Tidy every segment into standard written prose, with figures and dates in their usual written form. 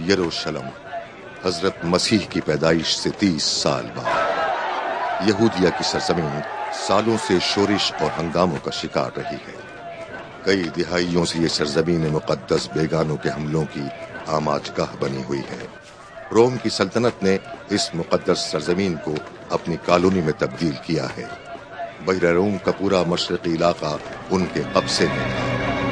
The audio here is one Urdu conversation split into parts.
یروشلم حضرت مسیح کی پیدائش سے 30 سال بعد یہودیہ کی سرزمین سالوں سے شورش اور ہنگاموں کا شکار رہی ہے۔ کئی دہائیوں سے یہ سرزمین مقدس بیگانوں کے حملوں کی آماج گاہ بنی ہوئی ہے۔ روم کی سلطنت نے اس مقدس سرزمین کو اپنی کالونی میں تبدیل کیا ہے۔ بحیرہ روم کا پورا مشرقی علاقہ ان کے قبضے میں تھا۔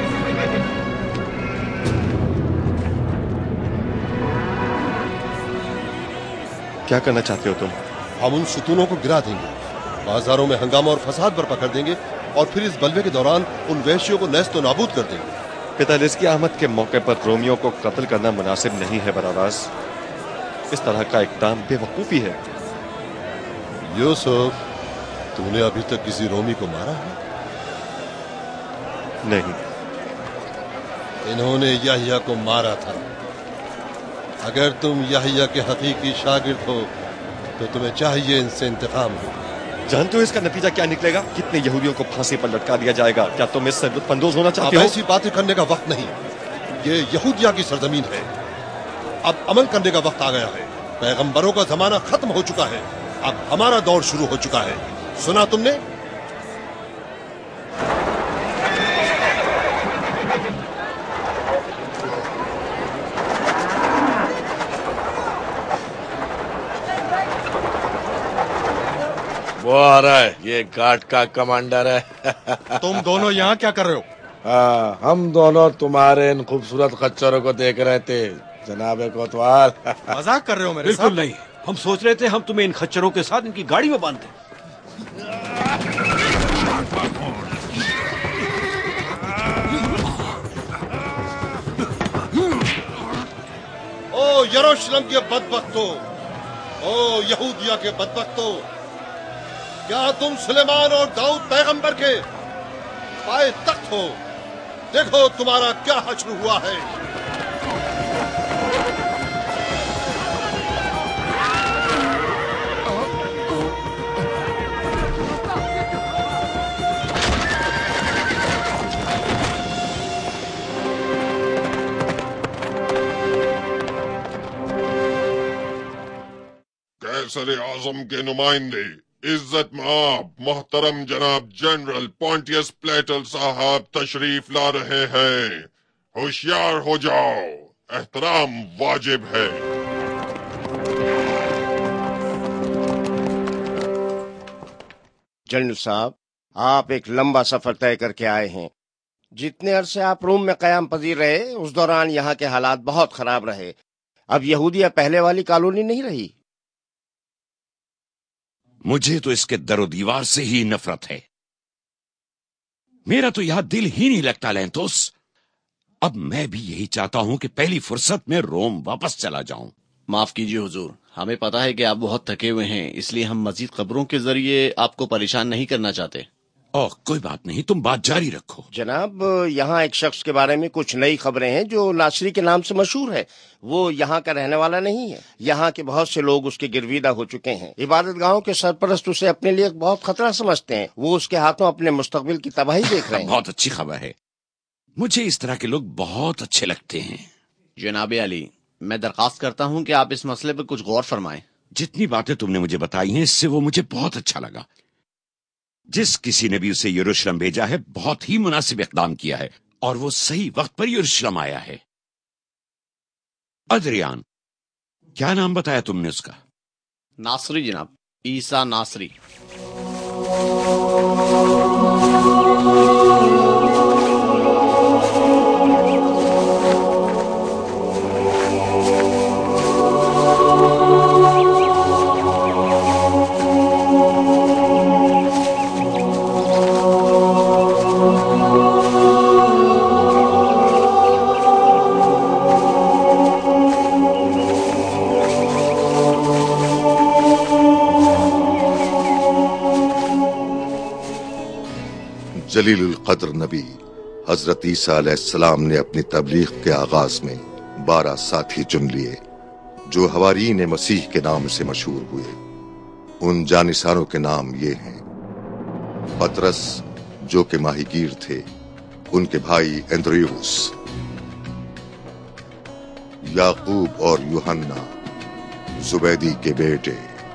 کیا کرنا چاہتے ہو تم؟ ہم ان ستونوں کو گرا دیں گے، بازاروں میں ہنگامہ اور فساد برپا کر دیں گے، اور پھر اس بلوے کے دوران ان وحشیوں کو نیست و نابود کر دیں گے۔ پیتالس کی آمد کے موقع پر رومیوں کو قتل کرنا مناسب نہیں ہے براراس۔ اس طرح کا اقدام بے وقوفی ہے۔ یوسف، تم نے ابھی تک کسی رومی کو مارا ہے؟ نہیں۔ انہوں نے یحییٰ کو مارا تھا۔ اگر تم یحییٰ کے حقیقی شاگرد ہو تو تمہیں چاہیے ان سے انتقام ہو۔ جانتے ہو اس کا نتیجہ کیا نکلے گا؟ کتنے یہودیوں کو پھانسی پر لٹکا دیا جائے گا۔ کیا تم اس سے لطف اندوز ہونا چاہتے ہو؟ اب ایسی باتیں کرنے کا وقت نہیں، یہ یہودیہ کی سرزمین ہے۔ اب عمل کرنے کا وقت آ گیا ہے۔ پیغمبروں کا زمانہ ختم ہو چکا ہے، اب ہمارا دور شروع ہو چکا ہے۔ سنا تم نے؟ وہ آ رہا ہے، یہ گارڈ کا کمانڈر ہے۔ تم دونوں یہاں کیا کر رہے ہو؟ ہم دونوں تمہارے ان خوبصورت خچروں کو دیکھ رہے تھے جناب کوتوال۔ مذاق کر رہے ہو میرے ساتھ؟ بالکل نہیں، ہم سوچ رہے تھے ہم تمہیں ان خچروں کے ساتھ ان کی گاڑی میں باندھ دیں۔ او یروشلم کے بدبختو، او یہودیہ کے بدبختو، کیا تم سلیمان اور داؤد پیغمبر کے پائے تخت ہو؟ دیکھو تمہارا کیا حشر ہوا ہے۔ قیصر اعظم کے نمائندے، عزت مآب محترم جناب جنرل پونٹیس پلیٹل صاحب تشریف لا رہے ہیں۔ ہوشیار ہو جاؤ، احترام واجب ہے۔ جنرل صاحب، آپ ایک لمبا سفر طے کر کے آئے ہیں۔ جتنے عرصے آپ روم میں قیام پذیر رہے اس دوران یہاں کے حالات بہت خراب رہے۔ اب یہودیہ پہلے والی کالونی نہیں رہی۔ مجھے تو اس کے در و دیوار سے ہی نفرت ہے۔ میرا تو یہاں دل ہی نہیں لگتا لینتوس۔ اب میں بھی یہی چاہتا ہوں کہ پہلی فرصت میں روم واپس چلا جاؤں۔ معاف کیجیے حضور، ہمیں پتا ہے کہ آپ بہت تھکے ہوئے ہیں، اس لیے ہم مزید خبروں کے ذریعے آپ کو پریشان نہیں کرنا چاہتے۔ اوہ کوئی بات نہیں، تم بات جاری رکھو۔ جناب، یہاں ایک شخص کے بارے میں کچھ نئی خبریں ہیں جو ناصری کے نام سے مشہور ہے۔ وہ یہاں کا رہنے والا نہیں ہے۔ یہاں کے بہت سے لوگ اس کے گرویدہ ہو چکے ہیں۔ عبادت گاہوں کے سرپرست اسے اپنے لیے بہت خطرہ سمجھتے ہیں۔ وہ اس کے ہاتھوں اپنے مستقبل کی تباہی دیکھ رہے ہیں۔ بہت اچھی خبر ہے، مجھے اس طرح کے لوگ بہت اچھے لگتے ہیں۔ جناب علی، میں درخواست کرتا ہوں کہ آپ اس مسئلے پر کچھ غور فرمائیں۔ جتنی باتیں تم نے مجھے بتائی ہیں اس سے وہ مجھے بہت اچھا لگا۔ جس کسی نے بھی اسے یروشلم بھیجا ہے بہت ہی مناسب اقدام کیا ہے، اور وہ صحیح وقت پر یروشلم آیا ہے۔ ادریان، کیا نام بتایا تم نے اس کا؟ ناصری جناب، عیسیٰ ناصری۔ جلیل القدر نبی حضرت عیسیٰ علیہ السلام نے اپنی تبلیغ کے آغاز میں 12 ساتھی چن لیے جو حواریین مسیح کے نام سے مشہور ہوئے۔ ان جانثاروں کے نام یہ ہیں: پطرس جو کہ ماہی گیر تھے، ان کے بھائی اندریوس، याकूब और यूहन्ना जुबैदी के बेटे।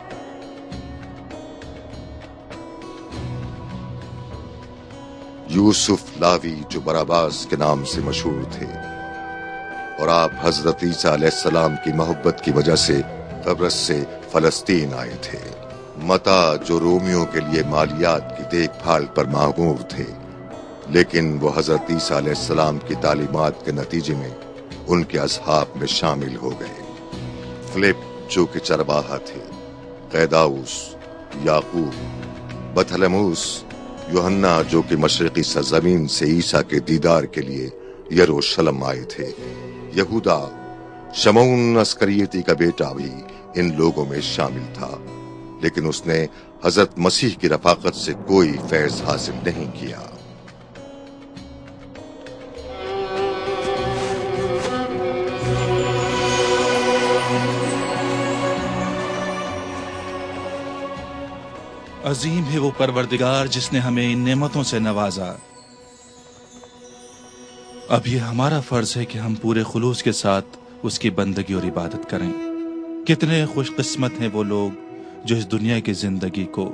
यूसुफ लावी जो बराबास के नाम से मशहूर थे, और आप हजरत ईसा अलैहिस्सलाम की मोहब्बत की वजह से कब्रस से फलस्तीन आए थे। मता जो रोमियों के लिए मालियात की देखभाल पर मामूर थे, लेकिन वो हजरत ईसा अलैहिस्सलाम की तालीमात के नतीजे में उनके असहाब में शामिल हो गए। फिलिप जो कि चरवाहा थे, कैदाउस, याकूब, बथलमूस, यूहन्ना जो कि मशरकी सरजमीन से ईसा के दीदार के लिए यरूशलेम आए थे, यहूदा, शमौन अस्करियती का बेटा भी इन लोगों में शामिल था, लेकिन उसने हजरत मसीह की रफाकत से कोई फैज हासिल नहीं किया। अजीम है वो परवरदिगार जिसने हमें इन नेमतों से नवाजा। अब ये हमारा फर्ज है कि हम पूरे खुलूस के साथ उसकी बंदगी और इबादत करें। कितने खुशकिस्मत हैं वो लोग जो इस दुनिया की जिंदगी को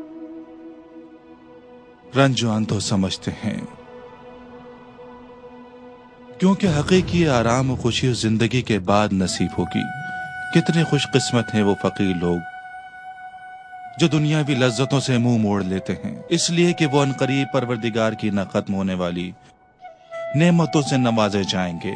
रंजो अंधो समझते हैं, क्योंकि हकीकी आराम और खुशी उस जिंदगी के बाद नसीब होगी। कितने खुशकिस्मत हैं वो फकीर लोग जो दुनियावी लज्जतों से मुंह मोड़ लेते हैं, इसलिए कि वो अनकरीब परवरदिगार की न खत्म होने वाली नेमतों से नवाजे जाएंगे।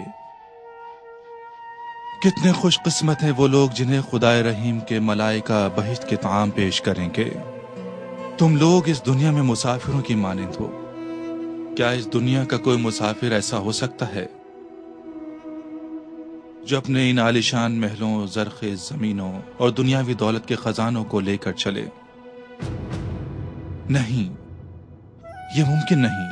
कितने खुशकिस्मत हैं वो लोग जिन्हें खुदाए रहीम के मलाइका बहिश्त के ताम पेश करेंगे। तुम लोग इस दुनिया में मुसाफिरों की मानिंद हो। क्या इस दुनिया का कोई मुसाफिर ऐसा हो सकता है जो अपने इन आलिशान महलों, जरखेज जमीनों और दुनियावी दौलत के खजानों को लेकर चले? नहीं, ये मुमकिन नहीं।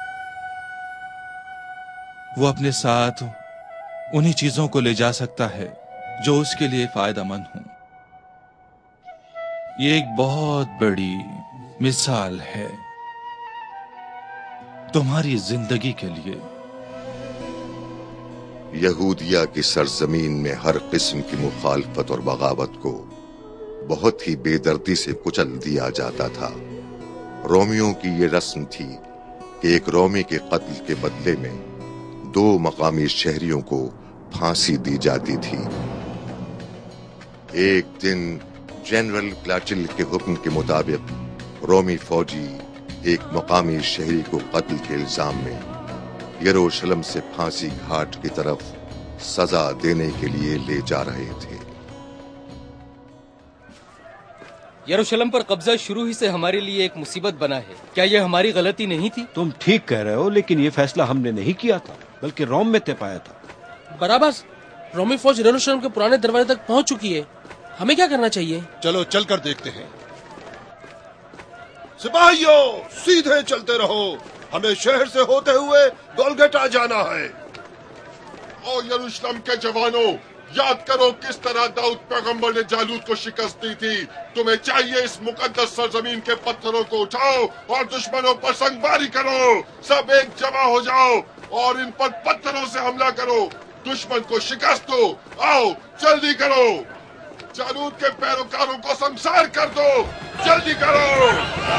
वो अपने साथ उन्हीं चीजों को ले जा सकता है जो उसके लिए फायदेमंद हो। ये एक बहुत बड़ी मिसाल है तुम्हारी जिंदगी के लिए। यहूदिया की सरजमीन में हर किस्म की मुखालफत और बगावत को बहुत ही बेदर्दी से कुचल दिया जाता था। रोमियों की ये रस्म थी कि एक रोमी के कत्ल के बदले में 2 मकामी शहरियों को फांसी दी जाती थी। एक दिन जनरल क्लाचिल के हुक्म के मुताबिक रोमी फौजी एक मकामी शहरी को कत्ल के इल्जाम में यरूशलेम से फांसी घाट की तरफ सजा देने के लिए ले जा रहे थे। यरूशलेम पर कब्जा शुरू ही से हमारे लिए एक मुसीबत बना है। क्या यह हमारी गलती नहीं थी? तुम ठीक कह रहे हो, लेकिन ये फैसला हमने नहीं किया था, बल्कि रोम में तय पाया था। बराबर, रोमी फौज यरूशलेम के पुराने दरवाजे तक पहुंच चुकी है। हमें क्या करना चाहिए? चलो चलकर देखते हैं। सिपाहियों, सीधे चलते रहो। हमें शहर से होते हुए गोलगटा जाना है। ओ यरूशलेम के जवानों, याद करो किस तरह दाऊद पैगंबर ने जालूत को शिकस्त दी थी। तुम्हें चाहिए इस मुकद्दस सरजमीन के पत्थरों को उठाओ और दुश्मनों पर संगबारी करो। सब एक जमा हो जाओ और इन पर पत्थरों से हमला करो। दुश्मन को शिकस्त दो। आओ जल्दी करो। जालूत के पैरोकारों को संसार कर दो। जल्दी करो।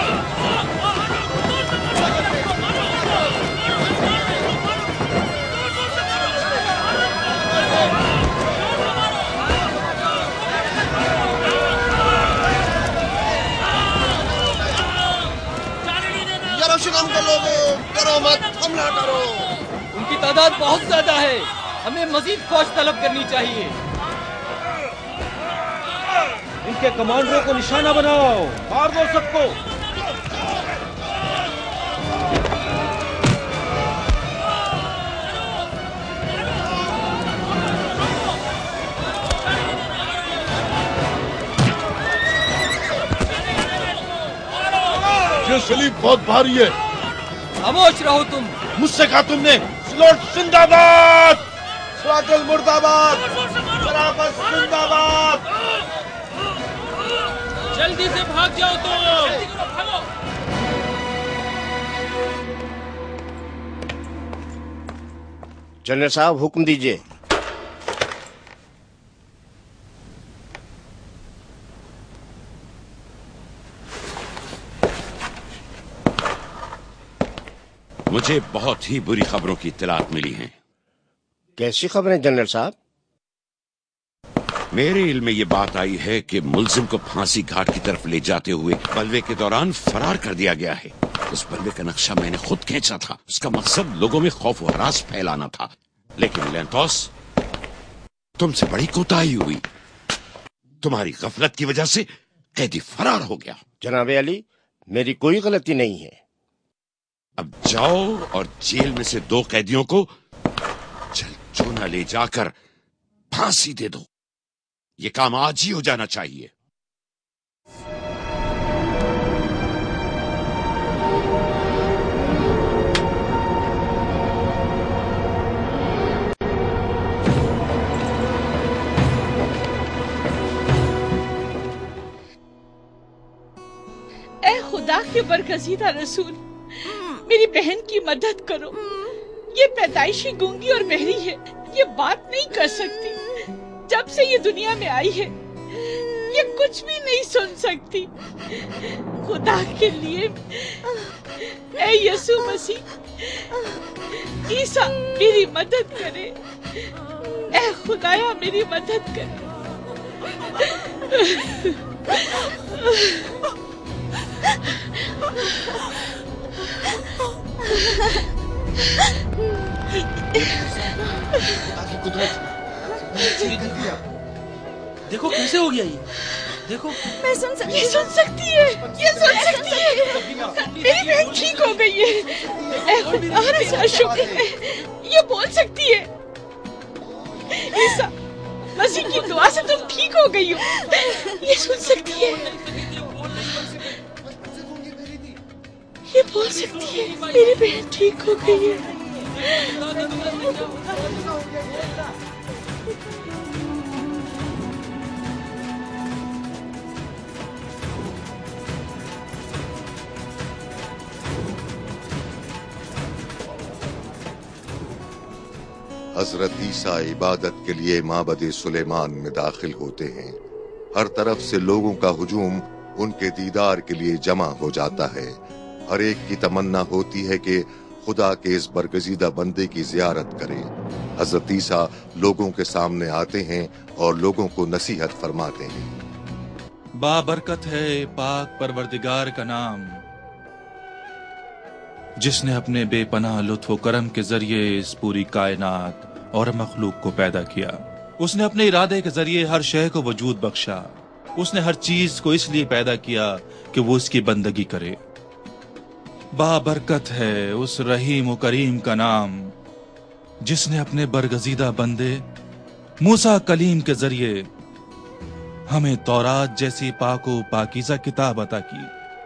यरूशलेम के लोगों, डरो मत, हमला करो। उनकी तादाद बहुत ज्यादा है, हमें मजीद फौज तलब करनी चाहिए। इनके कमांडरों को निशाना बनाओ, मार दो सबको। ये सलीब बहुत भारी है। खामोश रहो तुम। मुझसे कहा तुमने? स्लॉट जिंदाबाद, स्लॉटल मुर्दाबाद, बराबर जिंदाबाद। जल्दी से भाग जाओ तुम। जनरल साहब, हुक्म दीजिए। मुझे बहुत ही बुरी खबरों की इत्तलात मिली हैं। कैसी खबरें जनरल साहब? मेरे इल्म में ये बात आई है कि मुलजिम को फांसी घाट की तरफ ले जाते हुए बलवे के दौरान फरार कर दिया गया है। उस बलवे का नक्शा मैंने खुद खींचा था। उसका मकसद लोगों में खौफ व हरास फैलाना था, लेकिन लेंथोस, तुमसे बड़ी कोताही हुई। तुम्हारी गफलत की वजह से कैदी फरार हो गया। जनाब अली, मेरी कोई गलती नहीं है। अब जाओ और जेल में से 2 कैदियों को चलचूना ले जाकर फांसी दे दो। ये काम आज ही हो जाना चाहिए। ए खुदा के बरगज़ीदा रसूल, मेरी बहन की मदद करो। ये पैदाइशी गूंगी और बहरी है, ये बात नहीं कर सकती। जब से ये दुनिया में आई है ये कुछ भी नहीं सुन सकती। खुदा के लिए ए यसु मसीह, ईसा मेरी मदद करे। ए खुदाया मेरी मदद करे। देखो कैसे हो गया ये, देखो। मैं सुन सकती है, ये सुन सकती है। मेरी बहन ठीक हो गई है। ए खुदा तेरा शुक्र है, ये बोल सकती है। ईसा मसीह की दुआ से तुम ठीक हो गई हो। ये सुन सकती है, ये बोल सकती है। मेरी बहन ठीक हो गई है। हजरत ईसा इबादत के लिए माबद सुलेमान में दाखिल होते हैं। हर तरफ से लोगों का हुजूम उनके दीदार के लिए जमा हो जाता है। हर एक की तमन्ना होती है कि खुदा के इस बरगजीदा बंदे की जियारत करे। हजरत ईसा लोगों के सामने आते हैं और लोगों को नसीहत फरमाते हैं। बाबरकत है पाक परवरदिगार का नाम, जिसने अपने बेपनाह लुत्फ व करम के जरिए इस पूरी कायनात और मखलूक को पैदा किया। उसने अपने इरादे के जरिए हर शय को वजूद बख्शा। उसने हर चीज को इसलिए पैदा किया कि वो उसकी बंदगी करे। बाबरकत है उस रहीम व करीम का नाम, जिसने अपने बरगजीदा बंदे मूसा कलीम के जरिए हमें तौरात जैसी पाको पाकीज़ा किताब अता की।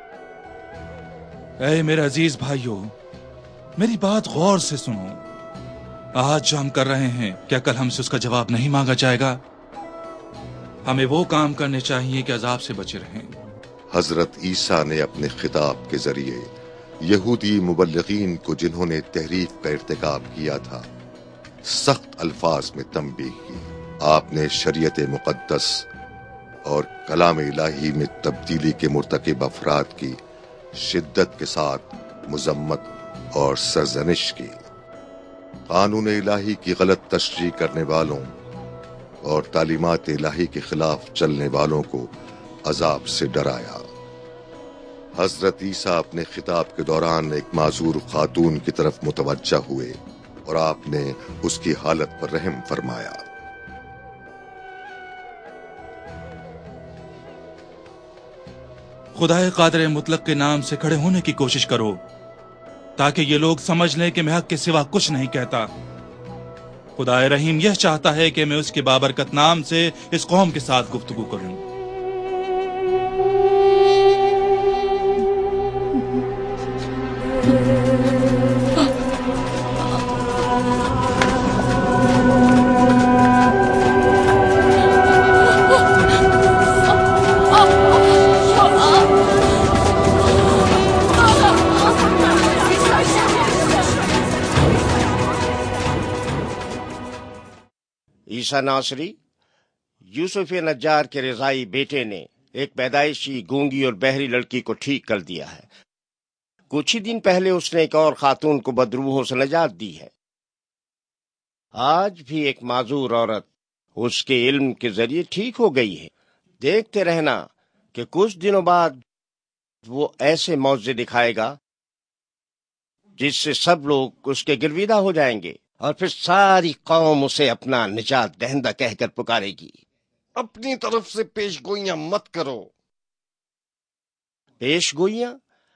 ऐ मेरे अजीज भाइयों, मेरी बात गौर से सुनो। आज जो हम कर रहे हैं, क्या कल हमसे उसका जवाब नहीं मांगा जाएगा? हमें वो काम करने चाहिए कि अजाब से बचे रहें। हजरत ईसा ने अपने खिताब के जरिए यहूदी मुबल्लिगीन को, जिन्होंने तहरीफ का इर्तिकाब किया था, सख्त अल्फाज में तंबीह की। आपने शरीयत मुकद्दस और कलाम इलाही में तब्दीली के मुर्तकिब अफराद की शिद्दत के साथ मुजम्मत और सरजनिश की। कानून इलाही की गलत तशरीह करने वालों और तालीमात इलाही के खिलाफ चलने वालों को अजाब से डराया। हजरत ईसा अपने खिताब के दौरान एक माजूर खातून की तरफ मुतवज्जा हुए और आपने उसकी हालत पर रहम फरमाया। खुदाए कादिर मुतलक के नाम से खड़े होने की कोशिश करो, ताकि ये लोग समझ लें कि मैं हक के सिवा कुछ नहीं कहता। खुदाए रहीम यह चाहता है कि मैं उसके बाबरकत नाम से इस कौम के साथ गुफ्तगू करूं। ईसा नासरी, यूसुफ नज्जार के रिजाई बेटे ने एक पैदाइशी गूंगी और बहरी लड़की को ठीक कर दिया है। کچھ ہی دن پہلے اس نے ایک اور خاتون کو بدروحوں سے نجات دی ہے۔ آج بھی ایک معذور عورت اس کے علم کے ذریعے ٹھیک ہو گئی ہے۔ دیکھتے رہنا کہ کچھ دنوں بعد وہ ایسے معجزے دکھائے گا جس سے سب لوگ اس کے گرویدہ ہو جائیں گے، اور پھر ساری قوم اسے اپنا نجات دہندہ کہہ کر پکارے گی۔ اپنی طرف سے پیش گوئیاں مت کرو۔ پیش گوئیاں؟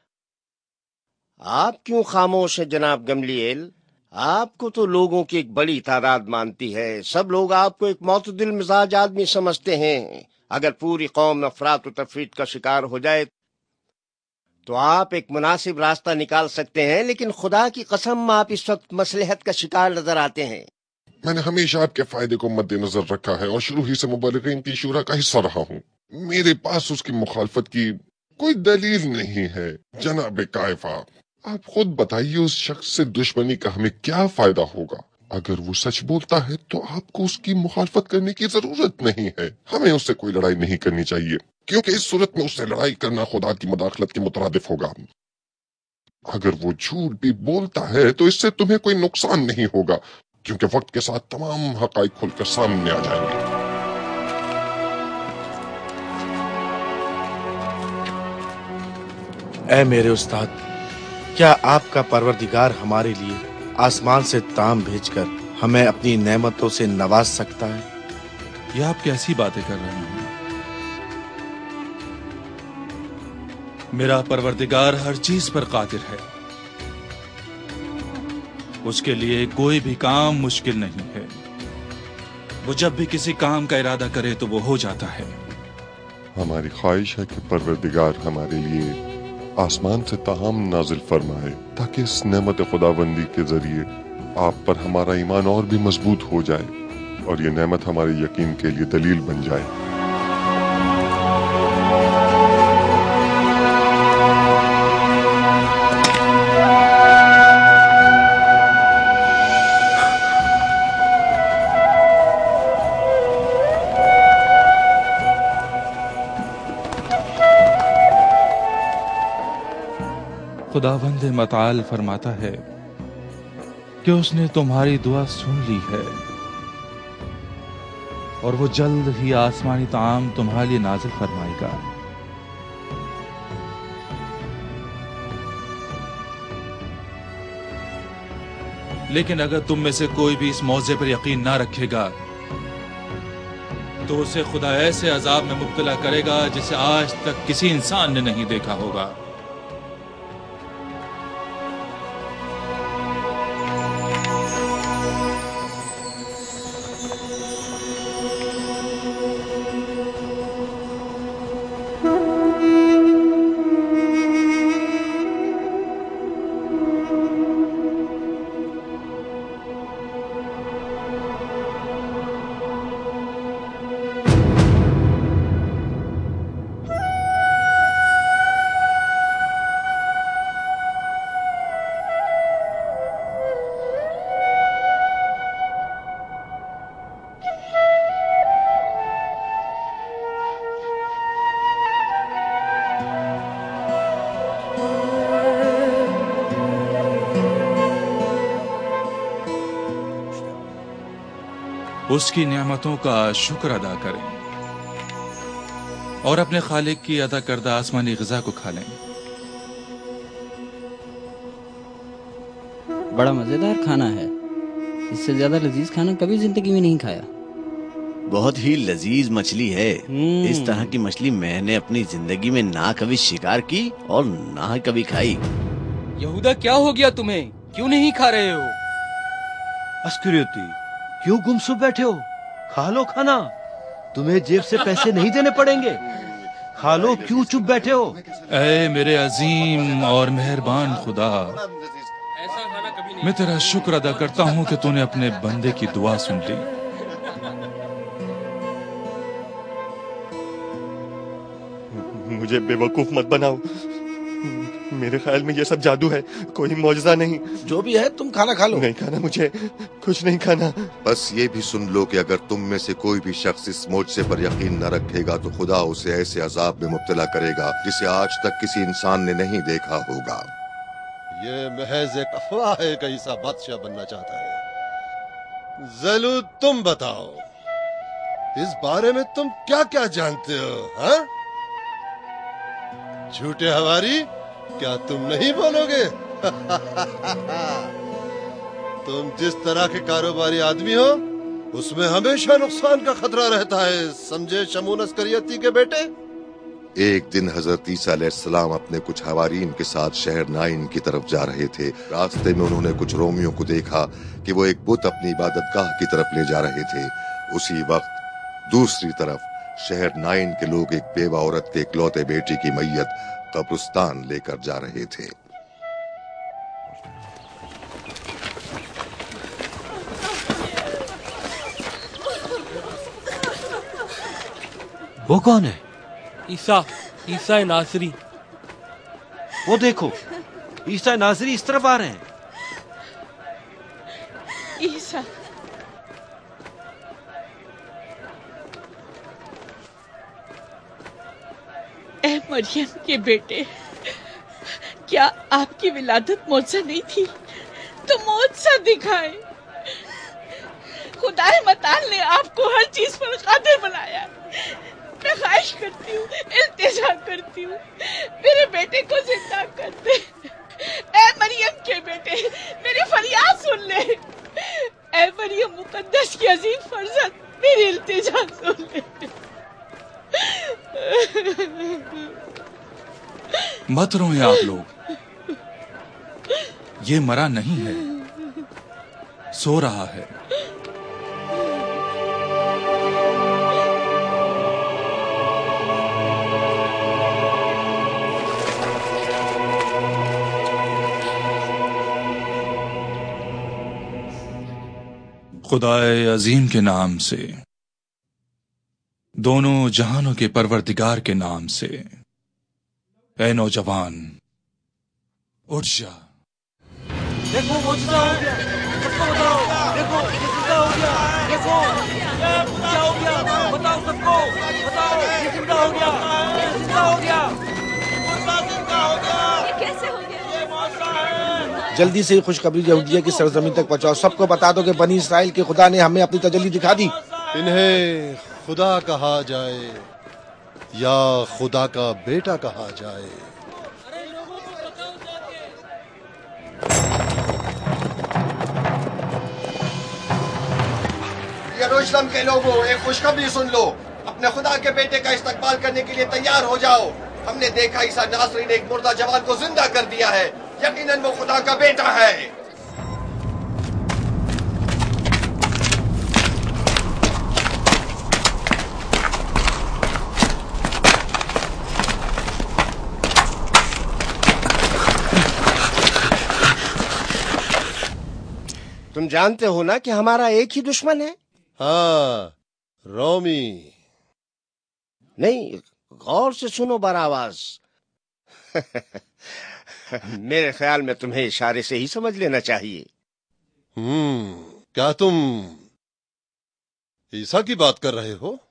آپ کیوں خاموش ہیں جناب گملیل؟ آپ کو تو لوگوں کی ایک بڑی تعداد مانتی ہے، سب لوگ آپ کو ایک معتدل مزاج آدمی سمجھتے ہیں۔ اگر پوری قوم افراط و تفریط کا شکار ہو جائے تو آپ ایک مناسب راستہ نکال سکتے ہیں، لیکن خدا کی قسم آپ اس وقت مصلحت کا شکار نظر آتے ہیں۔ میں نے ہمیشہ آپ کے فائدے کو مد نظر رکھا ہے اور شروع ہی سے مبلغین کی شورا کا حصہ رہا ہوں۔ میرے پاس اس کی مخالفت کی کوئی دلیل نہیں ہے۔ جناب قائفہ، آپ خود بتائیے اس شخص سے دشمنی کا ہمیں کیا فائدہ ہوگا؟ اگر وہ سچ بولتا ہے تو آپ کو اس کی مخالفت کرنے کی ضرورت نہیں ہے۔ ہمیں اس سے کوئی لڑائی نہیں کرنی چاہیے، کیونکہ اس صورت میں اس سے لڑائی کرنا خدا کی مداخلت کے مترادف ہوگا۔ اگر وہ جھوٹ بھی بولتا ہے تو اس سے تمہیں کوئی نقصان نہیں ہوگا، کیونکہ وقت کے ساتھ تمام حقائق کھل کر سامنے آ جائیں گے۔ اے میرے استاد، کیا آپ کا پروردگار ہمارے لیے آسمان سے تام بھیج کر ہمیں اپنی نعمتوں سے نواز سکتا ہے؟ یہ آپ کیسی باتیں کر رہے ہیں؟ میرا پروردگار ہر چیز پر قادر ہے، اس کے لیے کوئی بھی کام مشکل نہیں ہے۔ وہ جب بھی کسی کام کا ارادہ کرے تو وہ ہو جاتا ہے۔ ہماری خواہش ہے کہ پروردگار ہمارے لیے آسمان سے طعام نازل فرمائے تاکہ اس نعمت خداوندی کے ذریعے آپ پر ہمارا ایمان اور بھی مضبوط ہو جائے اور یہ نعمت ہمارے یقین کے لیے دلیل بن جائے۔ خداوند متعال فرماتا ہے کہ اس نے تمہاری دعا سن لی ہے اور وہ جلد ہی آسمانی طعام تمہارے لیے نازل فرمائے گا۔ لیکن اگر تم میں سے کوئی بھی اس موضوع پر یقین نہ رکھے گا تو اسے خدا ایسے عذاب میں مبتلا کرے گا جسے آج تک کسی انسان نے نہیں دیکھا ہوگا۔ اس کی نعمتوں کا شکر ادا کریں اور اپنے خالق کی عطا کردہ آسمانی غذا کو کھا لیں۔ بڑا مزیدار کھانا ہے، اس سے زیادہ لذیذ کھانا کبھی زندگی میں نہیں کھایا۔ بہت ہی لذیذ مچھلی ہے۔ اس طرح کی مچھلی میں نے اپنی زندگی میں نہ کبھی شکار کی اور نہ کبھی کھائی۔ یہودا کیا ہو گیا تمہیں؟ کیوں نہیں کھا رہے ہو؟ اسکریوتی، کیوں گمسم بیٹھے ہو؟ کھا لو کھانا، تمہیں جیب سے پیسے نہیں دینے پڑیں گے، کھا لو، کیوں چپ بیٹھے ہو؟ اے میرے عظیم اور مہربان خدا، میں تیرا شکر ادا کرتا ہوں کہ تو نے اپنے بندے کی دعا سن لی۔ مجھے بے وقوف مت بناؤ، میرے خیال میں یہ سب جادو ہے، کوئی معجزہ نہیں۔ جو بھی ہے تم کھانا کھا لو۔ نہیں کھانا، مجھے کچھ نہیں کھانا۔ بس یہ بھی سن لو کہ اگر تم میں سے کوئی بھی شخص اس معجزے پر یقین نہ رکھے گا تو خدا اسے ایسے عذاب میں مبتلا کرے گا جسے آج تک کسی انسان نے نہیں دیکھا ہوگا۔ یہ محض ایک افواہ ہے کہ عیسیٰ بادشاہ بننا چاہتا ہے۔ زلود تم بتاؤ، اس بارے میں تم کیا کیا جانتے ہو؟ ہاں جھوٹے ہواری، کیا تم نہیں بولو گے؟ تم جس طرح کے کاروباری آدمی ہو اس میں ہمیشہ نقصان کا خطرہ رہتا ہے، سمجھے شمون عسکریتی کے بیٹے؟ ایک دن حضرت عیسیٰ علیہ السلام اپنے کچھ حوارین کے ساتھ شہر نائن کی طرف جا رہے تھے۔ راستے میں انہوں نے کچھ رومیوں کو دیکھا کہ وہ ایک بت اپنی عبادت گاہ کی طرف لے جا رہے تھے۔ اسی وقت دوسری طرف شہر نائن کے لوگ ایک بیوہ عورت کے اکلوتے بیٹی کی میت قبرستان لے کر جا رہے تھے۔ وہ کون ہے؟ عیسیٰ ناصری۔ وہ دیکھو، عیسیٰ ناصری اس طرف آ رہے ہیں۔ عیسیٰ، اے مریم کے بیٹے، کیا آپ کی ولادت معجزہ نہیں تھی؟ تو معجزہ دکھائے۔ خدا متعال نے آپ کو ہر چیز پر قادر بنایا۔ میں خواہش کرتی ہوں، التجا کرتی ہوں، میرے بیٹے کو زندہ کر دے۔ اے مریم کے بیٹے، میری فریاد سن لے۔ اے مریم مقدس کی عظیم فرزند، میری التجا سن لے۔ مت روئیں آپ لوگ، یہ مرا نہیں ہے، سو رہا ہے۔ خدائے عظیم کے نام سے، دونوں جہانوں کے پروردگار کے نام سے، اے نوجوان اٹھ جا۔ دیکھو معجزہ ہو گیا، سب کو بتاؤ، دیکھو معجزہ ہو گیا، دیکھو یہ معجزہ ہو گیا، بتاؤ سب کو، بتاؤ یہ زندہ ہو گیا، یہ زندہ ہو گیا، یہ کیسے ہو گیا؟ یہ معجزہ ہے۔ جلدی سے خوشخبری یہودیہ کی سرزمین تک پہنچاؤ، سب کو بتا دو کہ بنی اسرائیل کے خدا نے ہمیں اپنی تجلی دکھا دی۔ انہیں خدا کہا جائے یا خدا کا بیٹا کہا جائے۔ یروشلم کے لوگوں، ایک خوشخبری سن لو، اپنے خدا کے بیٹے کا استقبال کرنے کے لیے تیار ہو جاؤ۔ ہم نے دیکھا عیسیٰ ناصری نے ایک مردہ جوان کو زندہ کر دیا ہے، یقیناً وہ خدا کا بیٹا ہے۔ تم جانتے ہو نا کہ ہمارا ایک ہی دشمن ہے؟ ہاں، رومی۔ نہیں، غور سے سنو براواز۔ میرے خیال میں تمہیں اشارے سے ہی سمجھ لینا چاہیے۔ کیا تم عیسیٰ کی بات کر رہے ہو؟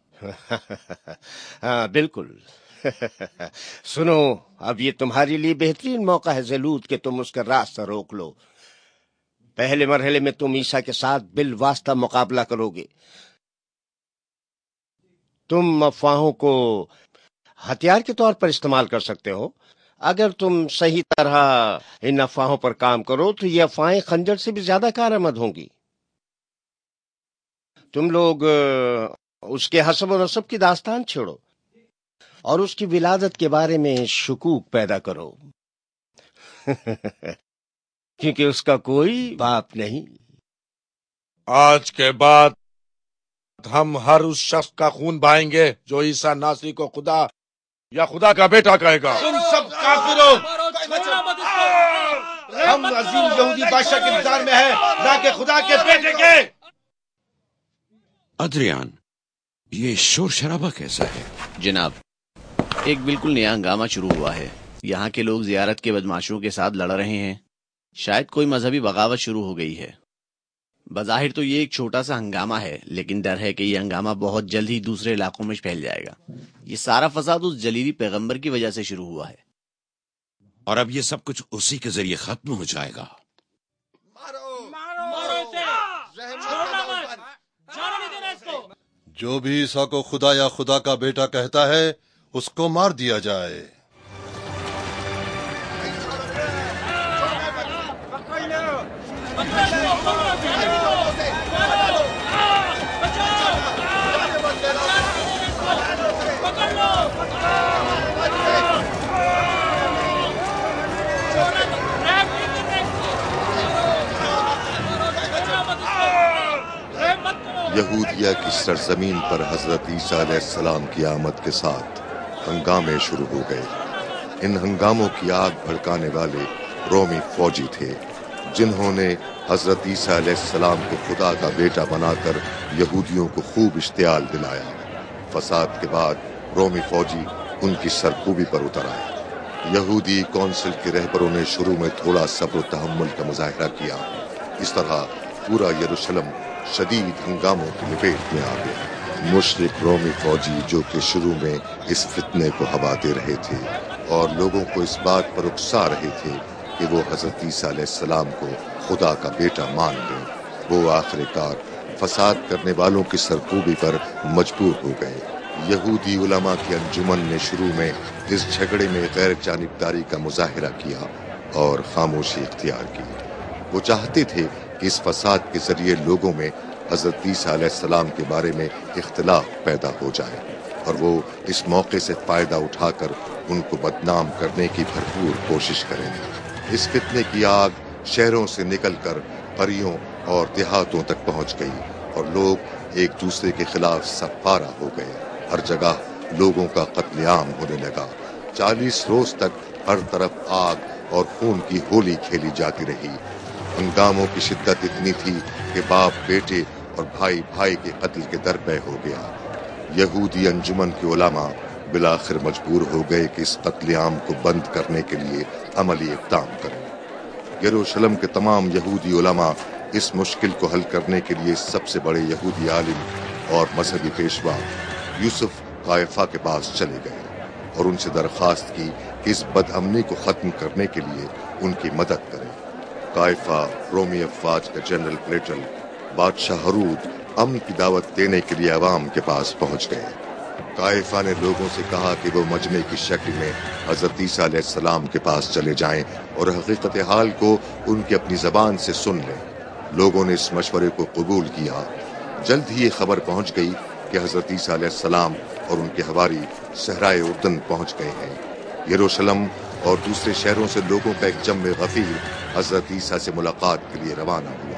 ہاں بالکل۔ سنو، اب یہ تمہارے لیے بہترین موقع ہے زلود کہ تم اس کا راستہ روک لو۔ پہلے مرحلے میں تم عیسیٰ کے ساتھ بالواسطہ مقابلہ کرو گے۔ تم افواہوں کو ہتھیار کے طور پر استعمال کر سکتے ہو۔ اگر تم صحیح طرح ان افواہوں پر کام کرو تو یہ افواہیں خنجر سے بھی زیادہ کارآمد ہوں گی۔ تم لوگ اس کے حسب و نسب کی داستان چھیڑو اور اس کی ولادت کے بارے میں شکوک پیدا کرو، کیونکہ اس کا کوئی باپ نہیں۔ آج کے بعد ہم ہر اس شخص کا خون بہائیں گے جو عیسیٰ ناصری کو خدا یا خدا کا بیٹا کہے گا۔ تم سب کافروں، ہم عظیم یہودی بادشاہ کے انتظار میں ہیں، نہ کہ خدا کے بیٹے کے۔ ادریان، یہ شور شرابہ کیسا ہے؟ جناب، ایک بالکل نیا ہنگامہ شروع ہوا ہے۔ یہاں کے لوگ زیارت کے بدماشوں کے ساتھ لڑ رہے ہیں۔ شاید کوئی مذہبی بغاوت شروع ہو گئی ہے۔ بظاہر تو یہ ایک چھوٹا سا ہنگامہ ہے، لیکن ڈر ہے کہ یہ ہنگامہ بہت جلد ہی دوسرے علاقوں میں پھیل جائے گا۔ یہ سارا فساد اس جلیلی پیغمبر کی وجہ سے شروع ہوا ہے۔ اور اب یہ سب کچھ اسی کے ذریعے ختم ہو جائے گا۔ جو بھی عیسیٰ کو خدا یا خدا کا بیٹا کہتا ہے اس کو مار دیا جائے۔ یہودیہ کی سرزمین پر حضرت عیسیٰ علیہ السلام کی آمد کے ساتھ ہنگامے شروع ہو گئے۔ ان ہنگاموں کی آگ بھڑکانے والے رومی فوجی تھے جنہوں نے حضرت عیسیٰ علیہ السلام کو خدا کا بیٹا بنا کر یہودیوں کو خوب اشتعال دلایا۔ فساد کے بعد رومی فوجی ان کی سرکوبی پر اتر آئے۔ یہودی کونسل کے رہبروں نے شروع میں تھوڑا صبر و تحمل کا مظاہرہ کیا۔ اس طرح پورا یروشلم شدید ہنگاموں کی لپیٹ میں آ گیا۔ مشرک رومی فوجی جو کہ شروع میں اس فتنے کو ہوا دے رہے تھے اور لوگوں کو اس بات پر اکسا رہے تھے کہ وہ حضرت عیسیٰ علیہ السلام کو خدا کا بیٹا مان لیں، وہ آخر کار فساد کرنے والوں کی سرکوبی پر مجبور ہو گئے۔ یہودی علماء کی انجمن نے شروع میں اس جھگڑے میں غیر جانبداری کا مظاہرہ کیا اور خاموشی اختیار کی۔ وہ چاہتے تھے کہ اس فساد کے ذریعے لوگوں میں حضرت عیسیٰ علیہ السلام کے بارے میں اختلاف پیدا ہو جائے اور وہ اس موقع سے فائدہ اٹھا کر ان کو بدنام کرنے کی بھرپور کوشش کریں۔ اس فتنے کی آگ شہروں سے نکل کر قریوں اور دیہاتوں تک پہنچ گئی اور لوگ ایک دوسرے کے خلاف سب پارہ ہو گئے۔ ہر جگہ لوگوں کا قتل عام ہونے لگا۔ 40 روز تک ہر طرف آگ اور خون کی ہولی کھیلی جاتی رہی۔ ہنگاموں کی شدت اتنی تھی کہ باپ بیٹے اور بھائی بھائی کے قتل کے درپے ہو گیا۔ یہودی انجمن کے علماء بالآخر مجبور ہو گئے کہ اس قتل عام کو بند کرنے کے لیے عملی اقدام کریں۔ یروشلم کے تمام یہودی علماء اس مشکل کو حل کرنے کے لیے سب سے بڑے یہودی عالم اور مذہبی پیشوا یوسف قائفہ کے پاس چلے گئے اور ان سے درخواست کی کہ اس بدامنی کو ختم کرنے کے لیے ان کی مدد کریں۔ قائفہ رومی افواج کا جنرل پلیٹل بادشاہ ہرود امن کی دعوت دینے کے لیے عوام کے پاس پہنچ گئے۔ قائفہ نے لوگوں سے کہا کہ وہ مجمع کی شکل میں حضرت عیسیٰ علیہ السلام کے پاس چلے جائیں اور حقیقت حال کو ان کی اپنی زبان سے سن لیں۔ لوگوں نے اس مشورے کو قبول کیا۔ جلد ہی یہ خبر پہنچ گئی کہ حضرت عیسیٰ علیہ السلام اور ان کے حواری صحرائے اردن پہنچ گئے ہیں۔ یروشلم اور دوسرے شہروں سے لوگوں کا ایک جمع غفیر حضرت عیسیٰ سے ملاقات کے لیے روانہ ہوا۔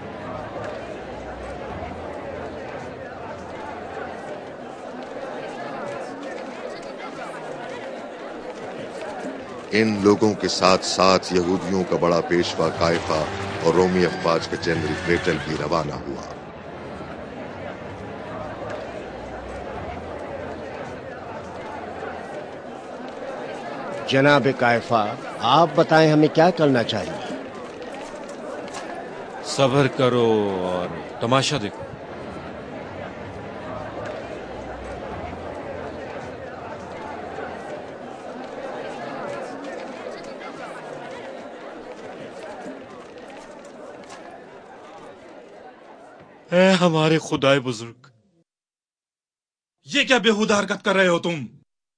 ان لوگوں کے ساتھ ساتھ یہودیوں کا بڑا پیشوا قائفہ اور رومی افواج کا جنرل پلیٹل بھی روانہ ہوا۔ جناب قائفہ، آپ بتائیں ہمیں کیا کرنا چاہیے؟ صبر کرو اور تماشا دیکھو۔ اے ہمارے خدائے بزرگ، یہ کیا بےہودہ حرکت کر رہے ہو تم؟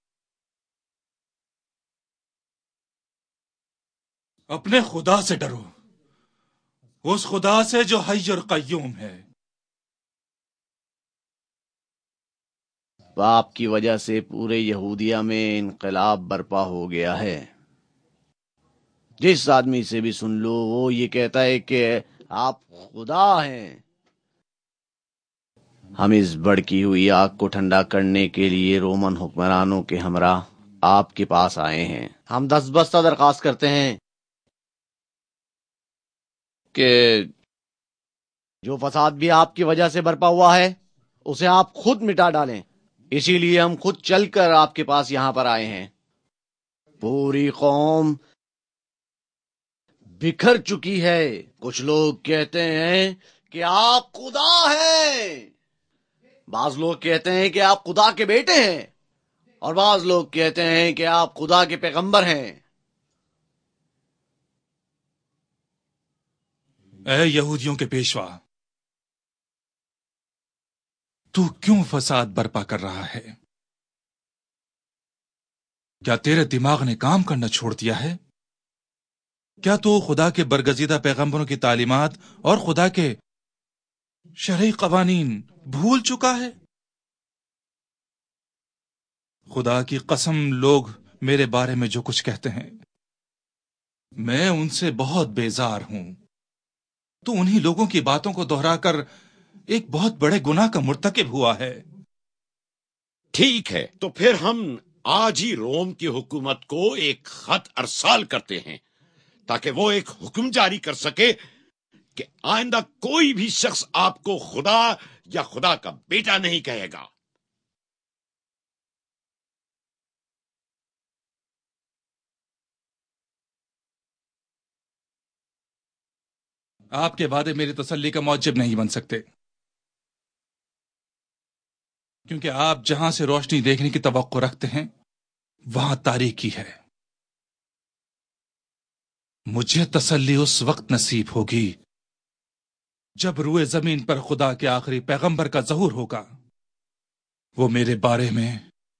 اپنے خدا سے ڈرو، اس خدا سے جو حی اور قیوم ہے۔ باپ کی وجہ سے پورے یہودیہ میں انقلاب برپا ہو گیا ہے۔ جس آدمی سے بھی سن لو وہ یہ کہتا ہے کہ آپ خدا ہیں۔ ہم اس بڑکی ہوئی آگ کو ٹھنڈا کرنے کے لیے رومن حکمرانوں کے ہمراہ آپ کے پاس آئے ہیں۔ ہم دستبستہ درخواست کرتے ہیں کہ جو فساد بھی آپ کی وجہ سے برپا ہوا ہے اسے آپ خود مٹا ڈالیں۔ اسی لیے ہم خود چل کر آپ کے پاس یہاں پر آئے ہیں۔ پوری قوم بکھر چکی ہے۔ کچھ لوگ کہتے ہیں کہ آپ خدا ہیں، بعض لوگ کہتے ہیں کہ آپ خدا کے بیٹے ہیں، اور بعض لوگ کہتے ہیں کہ آپ خدا کے پیغمبر ہیں۔ اے یہودیوں کے پیشوا، تو کیوں فساد برپا کر رہا ہے؟ کیا تیرے دماغ نے کام کرنا چھوڑ دیا ہے؟ کیا تو خدا کے برگزیدہ پیغمبروں کی تعلیمات اور خدا کے شرعی قوانین بھول چکا ہے؟ خدا کی قسم، لوگ میرے بارے میں جو کچھ کہتے ہیں میں ان سے بہت بیزار ہوں۔ تو انہی لوگوں کی باتوں کو دہرا کر ایک بہت بڑے گناہ کا مرتکب ہوا ہے۔ ٹھیک ہے، تو پھر ہم آج ہی روم کی حکومت کو ایک خط ارسال کرتے ہیں تاکہ وہ ایک حکم جاری کر سکے کہ آئندہ کوئی بھی شخص آپ کو خدا یا خدا کا بیٹا نہیں کہے گا۔ آپ کے وعدے میری تسلی کا موجب نہیں بن سکتے، کیونکہ آپ جہاں سے روشنی دیکھنے کی توقع رکھتے ہیں وہاں تاریکی ہے۔ مجھے تسلی اس وقت نصیب ہوگی جب روئے زمین پر خدا کے آخری پیغمبر کا ظہور ہوگا۔ وہ میرے بارے میں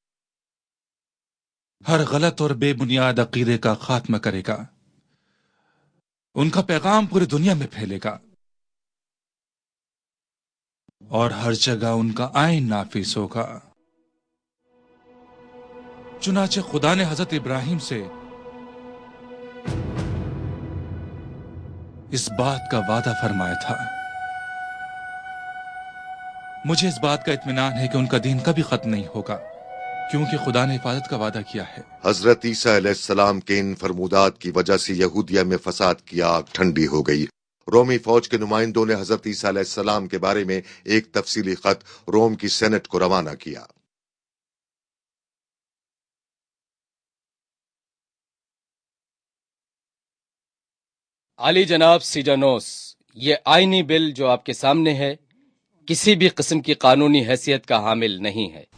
ہر غلط اور بے بنیاد عقیدے کا خاتمہ کرے گا، ان کا پیغام پوری دنیا میں پھیلے گا اور ہر جگہ ان کا آئین نافذ ہوگا۔ چنانچہ خدا نے حضرت ابراہیم سے اس بات کا وعدہ فرمایا تھا۔ مجھے اس بات کا اطمینان ہے کہ ان کا دین کبھی ختم نہیں ہوگا، کیونکہ خدا نے حفاظت کا وعدہ کیا ہے۔ حضرت عیسیٰ علیہ السلام کے ان فرمودات کی وجہ سے یہودیہ میں فساد کی آگ ٹھنڈی ہو گئی۔ رومی فوج کے نمائندوں نے حضرت عیسیٰ علیہ السلام کے بارے میں ایک تفصیلی خط روم کی سینٹ کو روانہ کیا۔ عالی جناب سیجانوس، یہ آئینی بل جو آپ کے سامنے ہے کسی بھی قسم کی قانونی حیثیت کا حامل نہیں ہے۔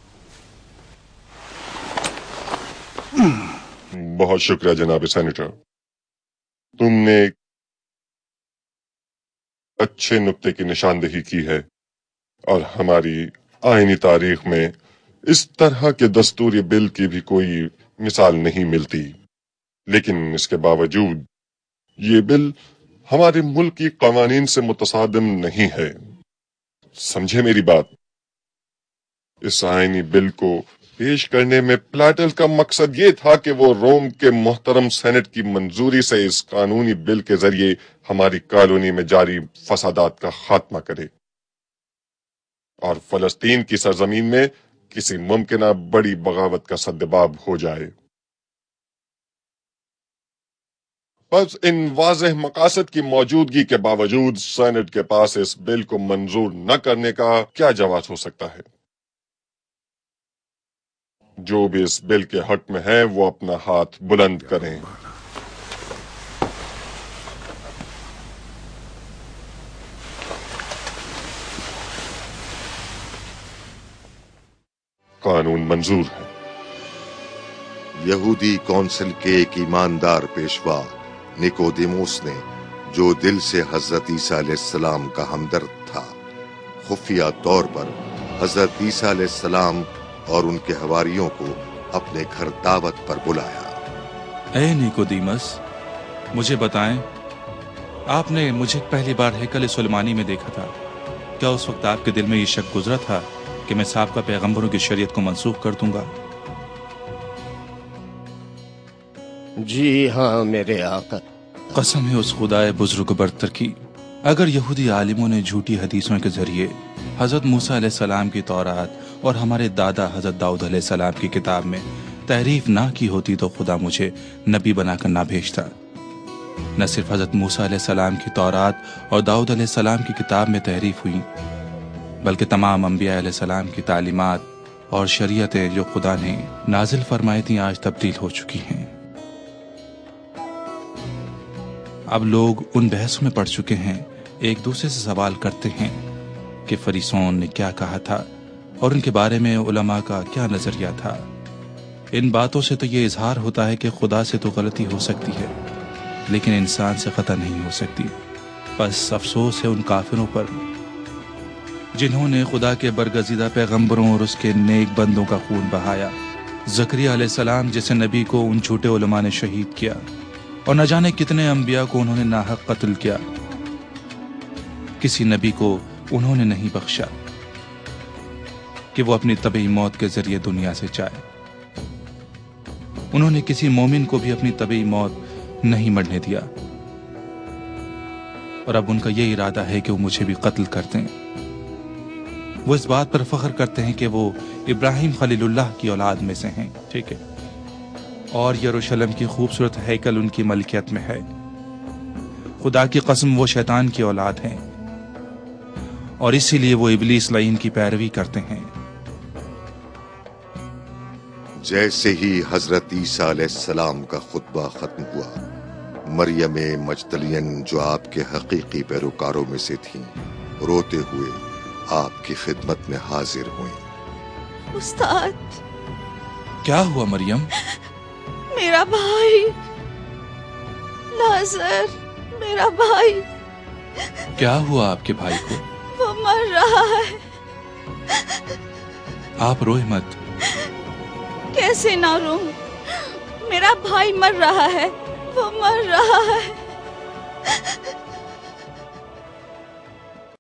بہت شکریہ جناب سینیٹر، تم نے ایک اچھے نقطے کی نشاندہی کی ہے، اور ہماری آئینی تاریخ میں اس طرح کے دستوری بل کی بھی کوئی مثال نہیں ملتی، لیکن اس کے باوجود یہ بل ہمارے ملک کی قوانین سے متصادم نہیں ہے۔ سمجھے میری بات؟ اس آئینی بل کو پیش کرنے میں پلاٹل کا مقصد یہ تھا کہ وہ روم کے محترم سینٹ کی منظوری سے اس قانونی بل کے ذریعے ہماری کالونی میں جاری فسادات کا خاتمہ کرے اور فلسطین کی سرزمین میں کسی ممکنہ بڑی بغاوت کا سدباب ہو جائے۔ بس ان واضح مقاصد کی موجودگی کے باوجود سینٹ کے پاس اس بل کو منظور نہ کرنے کا کیا جواز ہو سکتا ہے؟ جو بھی اس بل کے حق میں ہے وہ اپنا ہاتھ بلند کریں۔ قانون منظور ہے۔ یہودی کونسل کے ایک ایماندار پیشوا نیکودیموس نے، جو دل سے حضرت عیسیٰ علیہ السلام کا ہمدرد تھا، خفیہ طور پر حضرت عیسیٰ علیہ السلام اور ان کے حواریوں کو اپنے گھر دعوت پر بلایا۔ اے نیکودیمس، مجھے بتائیں، آپ نے مجھے پہلی بار ہیکل سلیمانی میں دیکھا تھا، کیا اس وقت آپ کے دل میں یہ شک گزرا تھا کہ میں سابقہ پیغمبروں کی شریعت کو منسوخ کر دوں گا؟ جی ہاں میرے آقا۔ قسم ہے اس خدائے بزرگ برتر کی، اگر یہودی عالموں نے جھوٹی حدیثوں کے ذریعے حضرت موسیٰ علیہ السلام کی تورات اور ہمارے دادا حضرت داؤد علیہ السلام کی کتاب میں تحریف نہ کی ہوتی تو خدا مجھے نبی بنا کر نہ بھیجتا۔ نہ صرف حضرت موسیٰ علیہ السلام کی تورات اور داؤد علیہ السلام کی کتاب میں تحریف ہوئی، بلکہ تمام انبیاء علیہ السلام کی تعلیمات اور شریعتیں جو خدا نے نازل فرمائی تھیں آج تبدیل ہو چکی ہیں۔ اب لوگ ان بحثوں میں پڑ چکے ہیں، ایک دوسرے سے سوال کرتے ہیں کہ فریسیوں نے کیا کہا تھا اور ان کے بارے میں علماء کا کیا نظریہ تھا۔ ان باتوں سے تو یہ اظہار ہوتا ہے کہ خدا سے تو غلطی ہو سکتی ہے لیکن انسان سے خطا نہیں ہو سکتی۔ بس افسوس ہے ان کافروں پر جنہوں نے خدا کے برگزیدہ پیغمبروں اور اس کے نیک بندوں کا خون بہایا۔ زکریا علیہ السلام جیسے نبی کو ان جھوٹے علماء نے شہید کیا، اور نہ جانے کتنے انبیاء کو انہوں نے ناحق قتل کیا۔ کسی نبی کو انہوں نے نہیں بخشا کہ وہ اپنی طبعی موت کے ذریعے دنیا سے جائے۔ انہوں نے کسی مومن کو بھی اپنی طبعی موت نہیں مرنے دیا، اور اب ان کا یہ ارادہ ہے کہ وہ مجھے بھی قتل کر دیں۔ وہ اس بات پر فخر کرتے ہیں کہ وہ ابراہیم خلیل اللہ کی اولاد میں سے ہیں، ٹھیک ہے، اور یروشلم کی خوبصورت ہیکل ان کی ملکیت میں ہے۔ خدا کی قسم وہ شیطان کی اولاد ہیں، اور اسی لیے وہ ابلیس لعین کی پیروی کرتے ہیں۔ جیسے ہی حضرت عیسیٰ علیہ السلام کا خطبہ ختم ہوا، مریم مجدلین جو آپ کے حقیقی پیروکاروں میں سے تھیں، روتے ہوئے آپ کی خدمت میں حاضر ہوئیں۔ استاد، کیا ہوا مریم؟ میرا بھائی لازر، میرا بھائی۔ کیا ہوا آپ کے بھائی کو؟ وہ مر رہا ہے۔ آپ روئے مت۔ کیسے نہ رو؟ میرا بھائی مر رہا ہے، وہ مر رہا